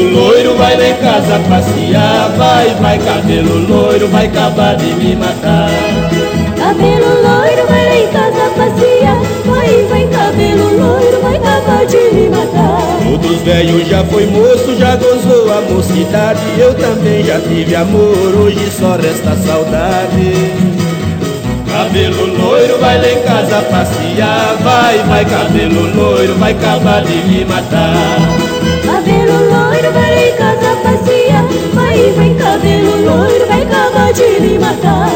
loiro vai lá em casa passear. Vai, cabelo loiro, vai acabar de me matar. Cabelo loiro vai lá em casa passear. Vai, cabelo loiro, vai acabar de me matar. Todos velhos já foi moço, já gozou a mocidade. Eu também já tive amor, hoje só resta saudade. Cabelo loiro vai lá em casa passear. Vai, cabelo loiro, vai acabar de me matar. Cabelo loiro vai lá em casa passear. Vai, cabelo loiro, vai acabar de me matar.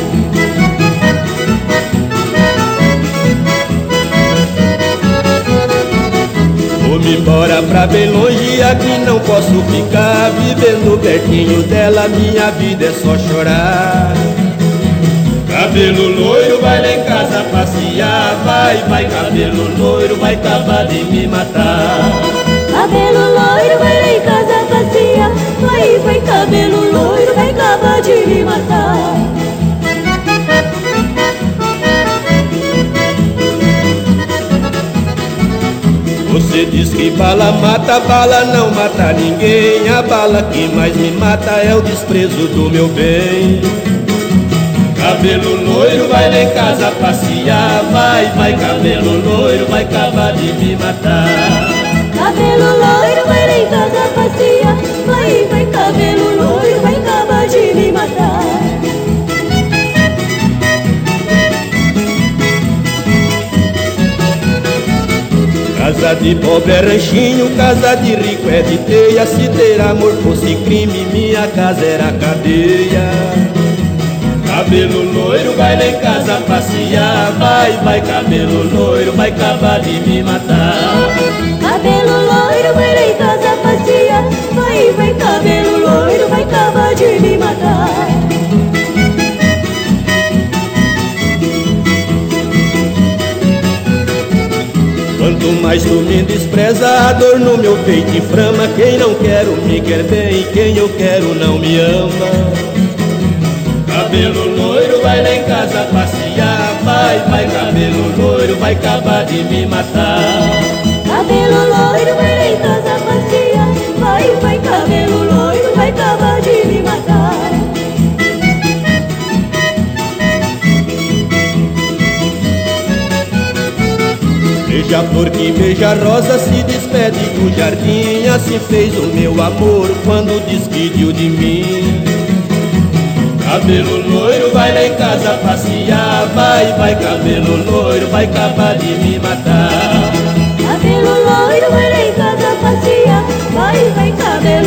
Vou-me embora pra bem longe, aqui não posso ficar. Vivendo pertinho dela, minha vida é só chorar. Cabelo loiro vai lá em casa passear. Vai, cabelo loiro, vai acabar de me matar. Cabelo loiro vai lá em casa passear. Vai, cabelo loiro, vai acabar de me matar. Você diz que bala mata, bala não mata ninguém. A bala que mais me mata é o desprezo do meu bem. Cabelo loiro vai lá em casa passear. Vai, cabelo loiro, vai acabar de me matar. Cabelo loiro vai lá em casa passear. Vai, cabelo loiro, vai acabar de me matar. Casa de pobre é ranchinho, casa de rico é de teia. Se ter amor fosse crime, minha casa era cadeia. Cabelo loiro vai lá em casa passear. Vai, cabelo loiro, vai acabar de me matar. Cabelo loiro vai lá em casa passear. Vai, cabelo loiro, vai acabar de me matar. Quanto mais tu me despreza, a dor no meu peito inflama. Quem não quero me quer bem, quem eu quero não me ama. Cabelo loiro vai lá em casa passear. Vai, cabelo loiro, vai acabar de me matar. Cabelo loiro vai lá em casa passear. Vai, cabelo loiro, vai acabar de me matar. Veja a flor que beija a rosa, se despede do jardim. Assim fez o meu amor quando despediu de mim. Cabelo loiro vai lá em casa passear. Vai, cabelo loiro, vai acabar de me matar. Cabelo loiro vai lá em casa passear. Vai, cabelo